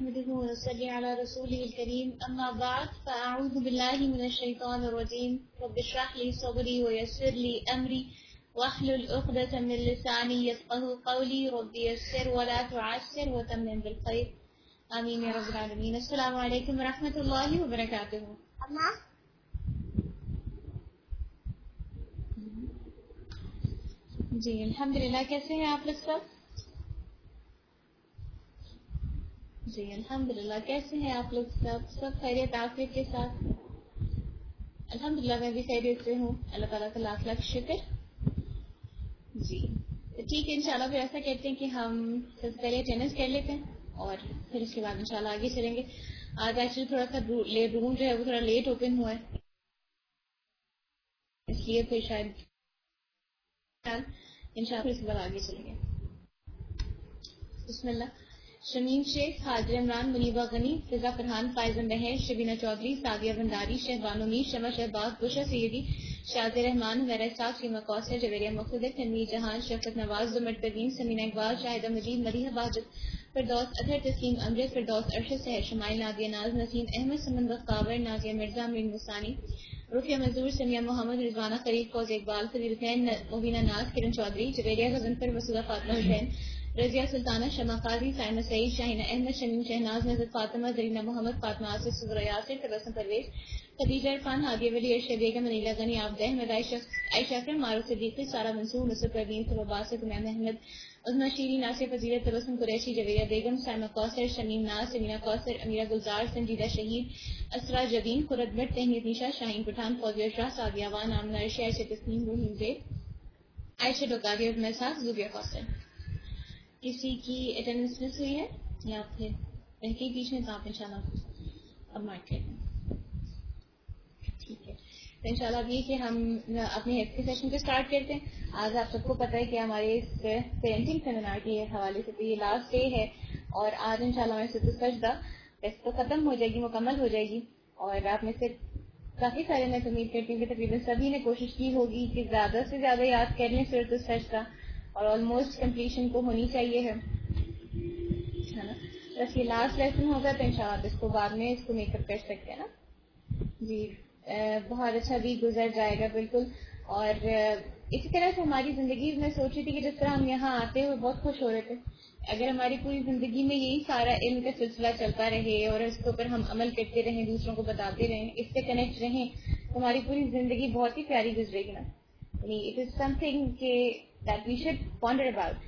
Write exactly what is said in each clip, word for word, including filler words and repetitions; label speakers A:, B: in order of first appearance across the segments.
A: نحمده ونصلي على رسوله الكريم أما بعد فأعوذ بالله من الشيطان الرجيم رب اشرح لي صدري ويسر لي أمري واحلل عقدة من لساني يفقهوا قولي رب يسر ولا تعسر وتمم بالخير آمين يا رب العالمين. السلام علیکم ورحمۃ اللہ وبرکاتہ. جی الحمدللہ. کیسے ہیں آپ لوگ سب؟ جی الحمدللہ. کیسے ہیں آپ لوگ سب؟ سب خیریت عافیت کے ساتھ؟ الحمدللہ میں بھی خیریت سے ہوں. اللہ تعالیٰ کا لاکھ لاکھ شکر. جی ٹھیک ہے انشاءاللہ. پھر ایسا کہتے ہیں کہ ہم سب سے پہلے اٹینڈنس کر لیتے ہیں اور پھر اس کے بعد انشاءاللہ آگے چلیں گے. آج ایکچولی تھوڑا سا روم جو ہے وہ تھوڑا لیٹ اوپن ہوا ہے اس لیے پھر شاید انشاءاللہ پھر اس کے بعد آگے چلیں گے. بسم اللہ. شمیم شیخ، حاضر عمران، منیبہ غنی، فضا فرحان، فائزہ مہر، شبینہ چودھری، سعدیہ بنداری، شہبانو میر، شمع شہباز، بشرا سیدی، شاز رحمان، حمیرہ اسحاق، شیمہ کوثر، جویریہ مقصد، تنویر جہان، شفقت نواز، زمر پروین، سمینہ اقبال، شاہدہ مجید، مدیحہ باجد، فردوس اطہر، تسلیم امجد، فردوس ارشد سحر، شمائل نادیہ ناز، نسیم احمد، سمن بختاور، نازیہ مرزا، امین مسانی، رقیہ مزدور، سمیہ محمد، رضوانہ قریب، فوز اقبال، فضیل حسین، مبینہ ناز، کرن چودھری، جویریہ غضنفر، مسعودہ فاطمہ حسین، رضیہ سلطانہ، شمع قاضی، سائمہ سعید، شاہینہ احمد، شمیم شہناز، نظرت فاطمہ، زرینہ محمد، فاطمہ آصف، صبرا یاسر، تبسم پرویز، خدیجہ عرفان، ہادیہ ولی، ارشد بیگم، منیلہ غنی، عابدہ احمد، عائشہ اکرم، معروف صدیقی، سارہ منصور، نصرت پروین، صبا باسط، عماد احمد، عظمہ شیرین، ناصر فضیلت، تبسم قریشی، جویریہ بیگم، سائمہ کوثر، شمیم ناز، سمینہ کوثر، امیرہ گلزار، سنجیدہ شہید، اسرا جبین، قرۃ بٹ، تہنیت نشا، شاہین پٹھان، فوزیہ شاہ، سعدیہ وان، آمنہ عرشی، عائشہ تسنیم، روحین زید، عائشہ ڈوکاری، اور میرے ساتھ زوبیہ کوثر. کسی کی اٹینڈنس مس ہوئی ہے یا پھر رہ کے بیچ میں تو آپ انشاءاللہ اب مارک کریں. ٹھیک ہے تو انشاءاللہ اب یہ کہ ہم اپنے ہیپی سیشن کو اسٹارٹ کرتے ہیں. آج آپ سب کو پتہ ہے کہ ہمارے اس پیرنٹنگ سیمینار کے حوالے سے تو یہ لاسٹ ڈے ہے اور آج انشاءاللہ ہمیں ستر سجدہ ٹیسٹ تو ختم ہو جائے گی، مکمل ہو جائے گی. اور آپ میں سے کافی سارے میں امید کرتی ہوں کہ تقریباً سبھی نے کوشش کی ہوگی کہ زیادہ سے زیادہ یاد کر لیں سورۃ السجدہ اور آلموسٹ کمپلیشن کو ہونی چاہیے ہے نا. بس یہ لاسٹ لیسن ہوگا تو انشاءاللہ اس کو بعد میں اس کو میک اپ کر سکتے ہیں نا. جی بہت اچھا بھی گزر جائے گا بالکل. اور اسی طرح سے ہماری زندگی میں سوچ رہی تھی کہ جس طرح ہم یہاں آتے ہوئے بہت خوش ہو رہے تھے، اگر ہماری پوری زندگی میں یہی سارا علم کا سلسلہ چلتا رہے اور اس کے اوپر ہم عمل کرتے رہیں، دوسروں کو بتاتے رہیں، اس سے کنیکٹ رہیں تو ہماری پوری زندگی بہت ہی پیاری گزرے گی نا. یعنی اٹ از سم تھنگ کہ that we should ponder about.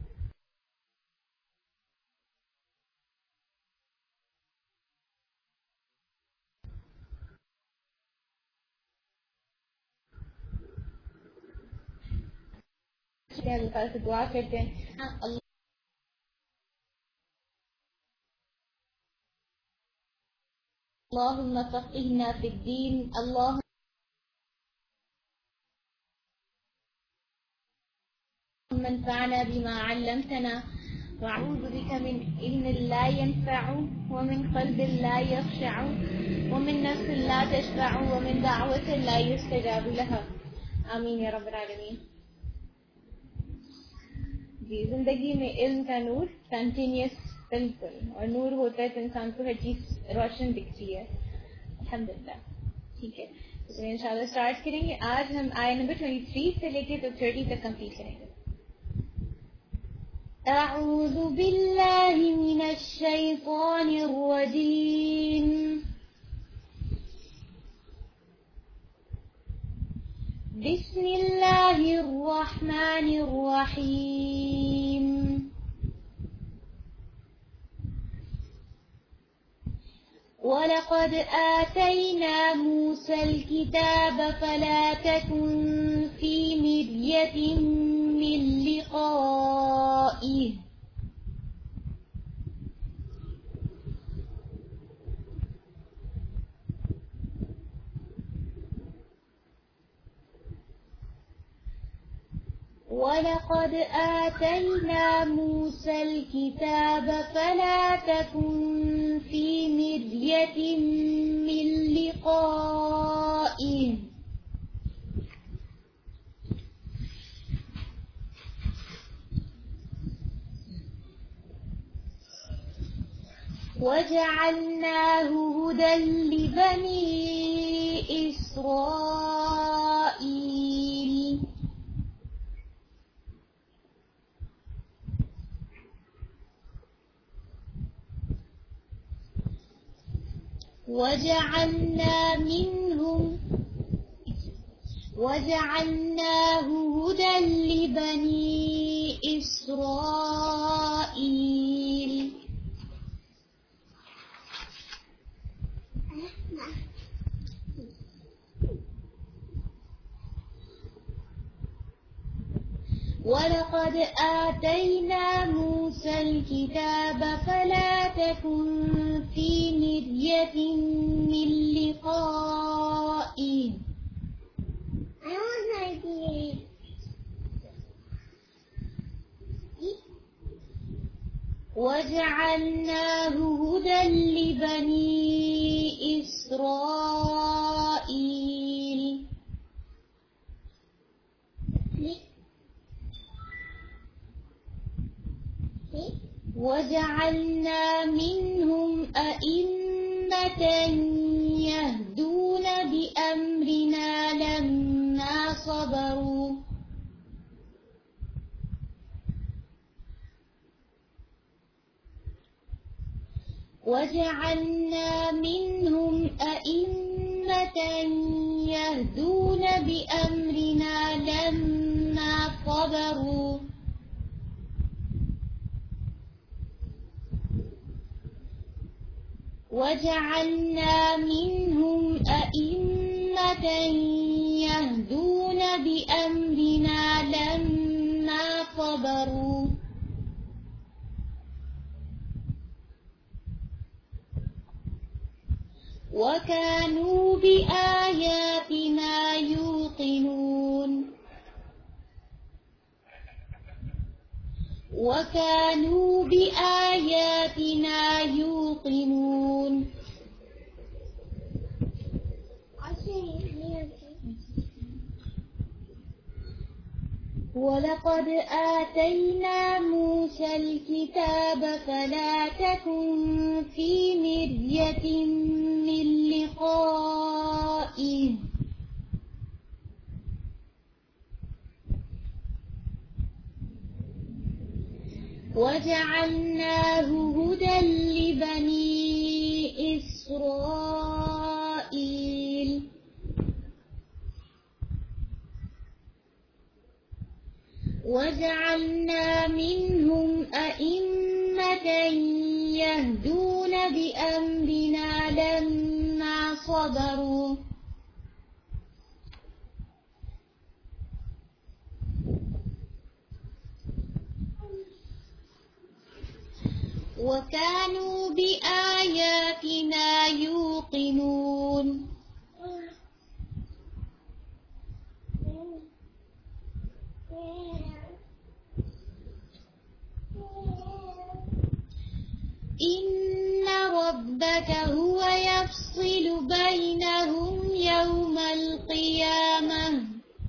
A: Allah تعالیٰ سے دعا کرتے ہیں اللہم فقہنا فی الدین، اللہم انفعنا بما علمتنا وأعوذ بك من علم لا ينفع ومن قلب لا يخشع ومن نفس لا تشبع ومن دعوة لا يستجاب لها. آمین یا رب العالمین. جی زندگی میں علم کا نور کنٹینیوس بالکل، اور نور ہوتا ہے تو انسان کو ہر چیز روشن دکھتی ہے. الحمدللہ. ٹھیک ہے تو انشاءاللہ اسٹارٹ کریں گے. آج ہم آئے نمبر تیئیس سے لے کے تو تیس تک کمپلیٹ کریں گے. اعوذ باللہ من الشیطان الرجیم. بسم اللہ الرحمن الرحیم. وَلَقَدْ آتَيْنَا مُوسَى الْكِتَابَ فَلَا تَكُنْ فِي مِرْيَةٍ مِّن لِقَائِهِ وَلَقَدْ آتَيْنَا مُوسَى الْكِتَابَ فَلَا تَكُنْ فِي مِرْيَةٍ مِّن لِقَائِهِ وجعلناه هدى لبني إسرائيل وجعلنا منهم وجعلناه هدى لبني إسرائيل ولقد آتينا موسى الكتاب فلا تكن في مرية من لقائه وجعلناه هدى لبني إسرائيل وجعلنا منهم أئمة يهدون بأمرنا لما صبروا وجعلنا منهم أئمة يهدون بأمرنا لما صبروا وجعلنا منهم أئمة يهدون بأمرنا لما صبروا وكانوا بآياتنا يوقنون وكانوا بآياتنا يوقنون ولقد آتينا موسى الكتاب فلا تكن في مرية من لقائه وجعلناه هدى لبني إسرائيل وجعلنا منهم أئمة يهدون بأمرنا لما صبروا وكانوا بآياتنا يوقنون إن ربك هو يفصل بينهم يوم القيامة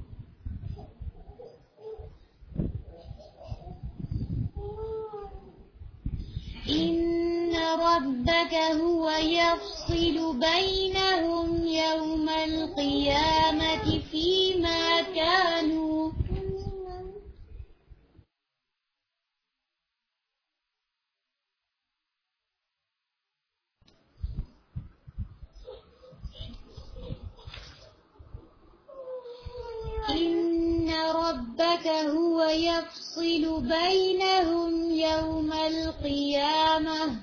A: إن ربك هو يفصل بينهم يوم القيامة فيما كانوا إن ربك هو يفصل بينهم يوم القيامة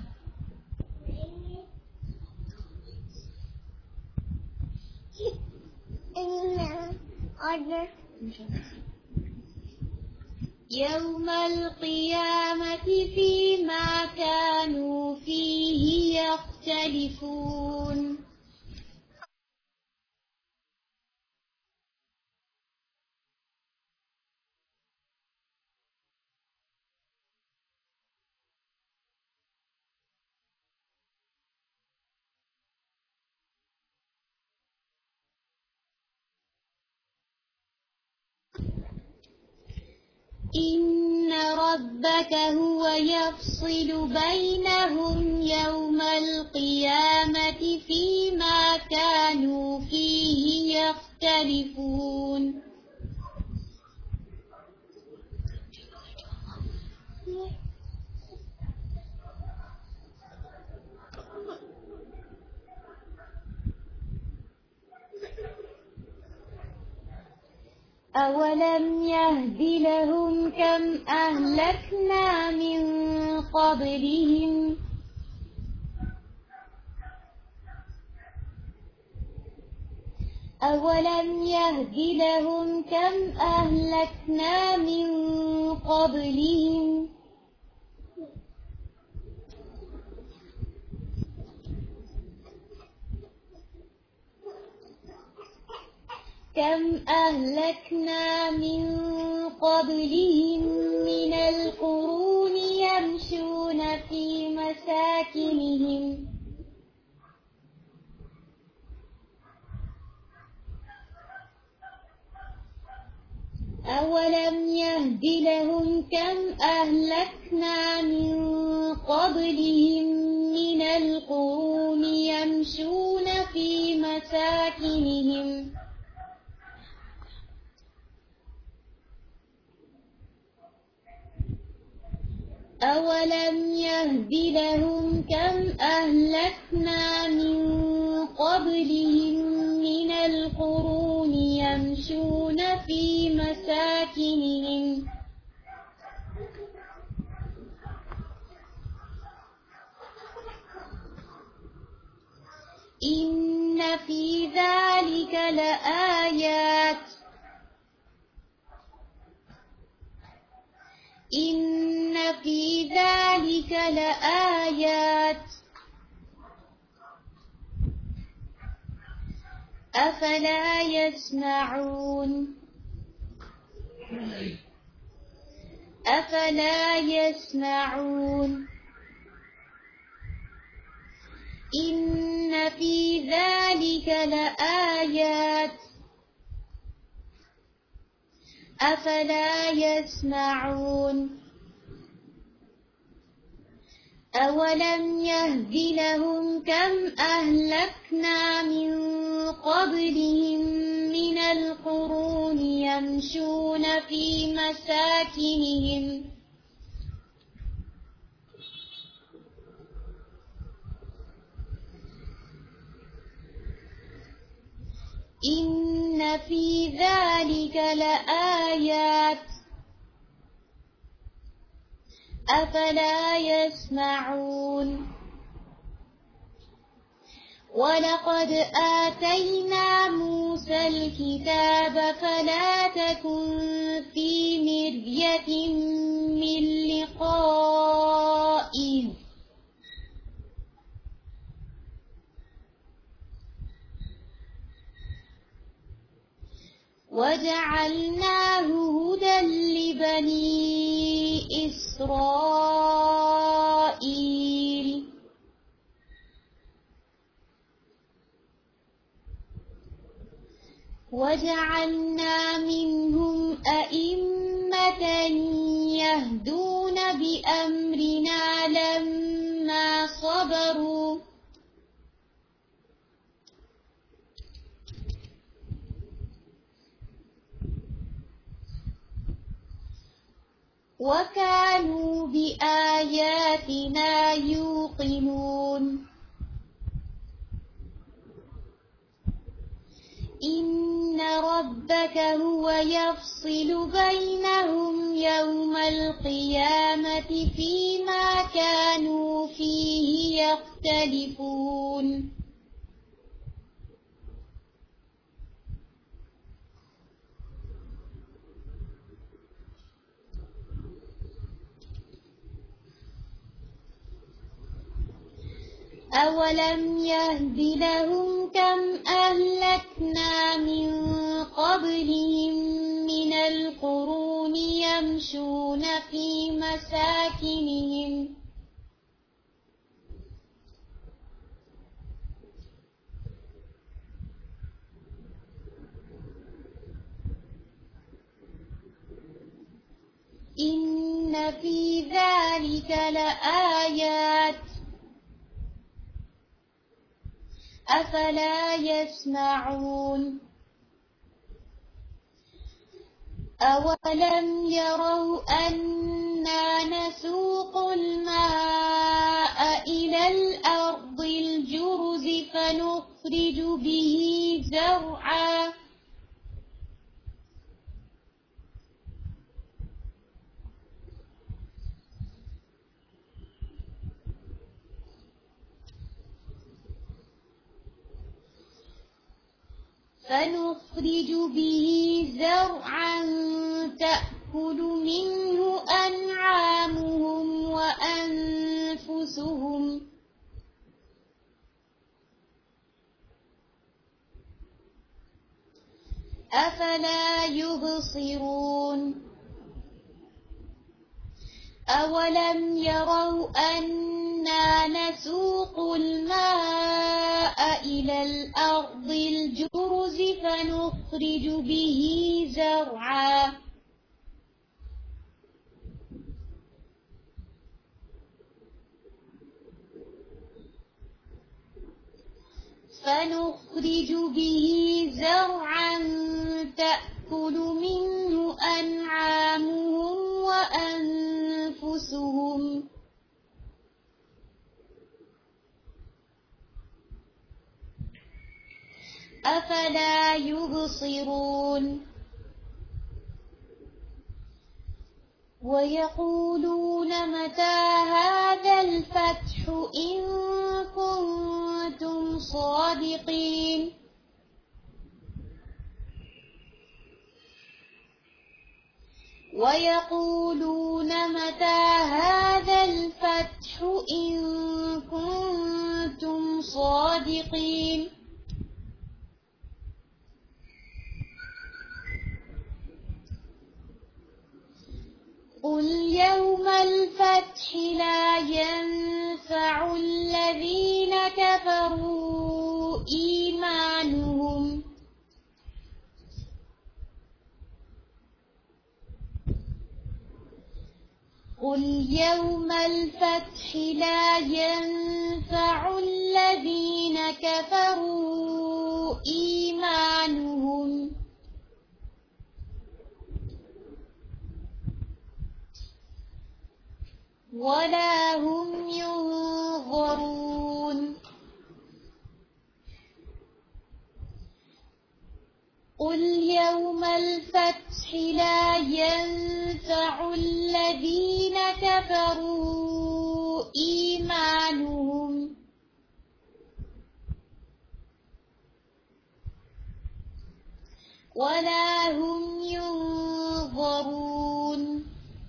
A: يوم القيامة فيما كانوا فيه يختلفون إن ربك ربك هو يفصل بينهم يوم القيامة فيما كانوا فيه يختلفون. أولم يهد لهم كم أهلكنا من قبلهم أولم يهد لهم كم أهلكنا من قبلهم كم أهلكنا من قبلهم من القرون يمشون في مساكنهم أولم يهد لهم كم أهلكنا من قبلهم من القرون يمشون في مساكنهم أولم يهد لهم كم أهلكنا من قبلهم من القرون يمشون في مساكنهم إن في ذلك لآيات إن في ذلك لآيات أفلا يسمعون أفلا يسمعون إن في ذلك لآيات أفلا يسمعون أولم يهد لهم كم أهلكنا من قبلهم من القرون يمشون في مساكنهم إن في ذلك لآيات أفلا يسمعون ولقد آتينا موسى الكتاب فلا تكن في مرية من لقائه وجعلناه هدى لبني إسرائيل وجعلنا منهم أئمة يهدون بأمرنا لما صبروا وكانوا بآياتنا يوقنون إن ربك هو يفصل بينهم يوم القيامة فيما كانوا فيه يختلفون أولم يهد لهم كم أهلكنا من قبلهم من القرون يمشون في مساكنهم إن فِي ذَلِكَ لَآيَاتٍ أَفَلَا يَسْمَعُونَ أَوَلَمْ يَرَوْا أَنَّا نَسُوقُ الْمَاءَ إِلَى الْأَرْضِ الْجُرُزِ فَنُخْرِجُ بِهِ زَرْعًا فنخرج به زرعا تأكل منه أنعامهم وأنفسهم أفلا يبصرون أولم يروا أنا نسوق الماء إلى الأرض الجرز فنخرج به زرعا فنخرج به زرعا تأكل منه أنعامهم وأنفسهم أفلا يبصرون ويقولون متى هذا الفتح إن كنتم صادقين ويقولون متى هذا الفتح إن كنتم صادقين قل يوم الفتح لا ينفع الذين كفروا إيمانهم قل يوم الفتح لا ينفع الذين كفروا إيمانهم ولا هم ينظرون قل يوم الفتح لا ينفع الذين كفروا إيمانهم ولا هم ينظرون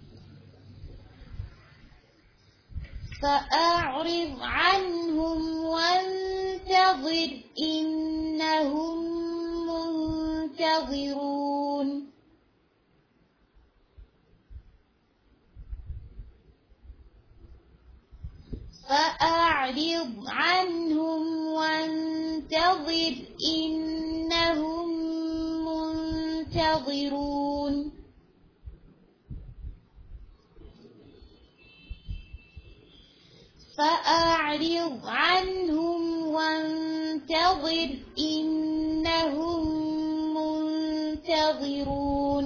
A: فأعرض عنهم وانتظر إنهم منتظرون فأعرض عنهم وانتظر إنهم منتظرون فأعرض عنهم وانتظر إنهم منتظرون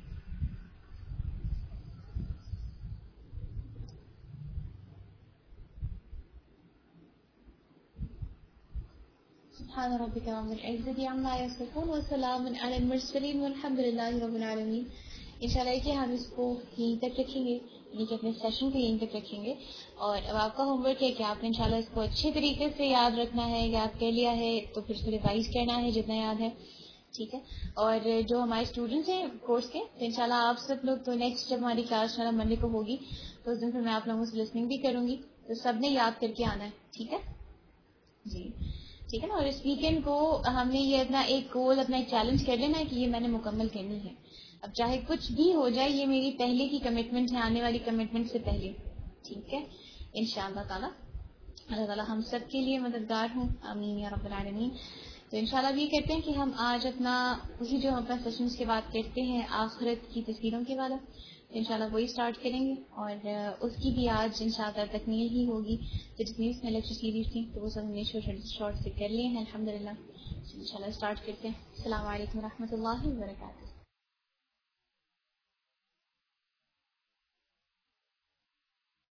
A: سبحان ربك رب العزة عما يصفون وسلام على المرسلين والحمد لله رب العالمين. انشاءاللہ کہ ہم اس کو یہیں تک رکھیں گے، یعنی کہ اپنے سیشن کو یہیں تک رکھیں گے. اور اب آپ کا ہوم ورک ہے کہ آپ نے انشاءاللہ اس کو اچھے طریقے سے یاد رکھنا ہے. یاد کر لیا ہے تو پھر اس کو ریوائز کرنا ہے جتنا یاد ہے، ٹھیک ہے. اور جو ہمارے اسٹوڈنٹس ہیں کورس کے، تو انشاءاللہ آپ سب لوگ تو نیکسٹ جب ہماری کلاس انشاءاللہ منڈے کو ہوگی تو اس دن پھر میں آپ لوگوں سے لسننگ بھی کروں گی، تو سب نے یاد کر کے آنا ہے، ٹھیک ہے جی، ٹھیک ہے نا. اور اس ویکینڈ کو ہم نے یہ اپنا ایک گول، اپنا ایک چیلنج کر لینا ہے کہ یہ میں نے مکمل کرنی ہے. اب چاہے کچھ بھی ہو جائے، یہ میری پہلے کی کمٹمنٹ ہے، آنے والی کمٹمنٹ سے پہلے، ٹھیک ہے انشاءاللہ تعالی. اللہ تعالیٰ ہم سب کے لیے مددگار ہوں، آمین یا رب العالمین. تو انشاءاللہ اب یہ کرتے ہیں کہ ہم آج اپنا اسی جو ہم اپنا سیشنز کے بعد کرتے ہیں آخرت کی تصویروں کے بعد انشاءاللہ وہی سٹارٹ کریں گے، اور اس کی بھی آج انشاءاللہ تکمیل ہی ہوگی. تو جتنی اس میں لیکچر سیریز تھی تو وہ سب ہم نے شارٹ سے کر لیے ہیں الحمدللہ. انشاءاللہ اسٹارٹ کرتے ہیں. السلام علیکم و رحمۃ اللہ وبرکاتہ.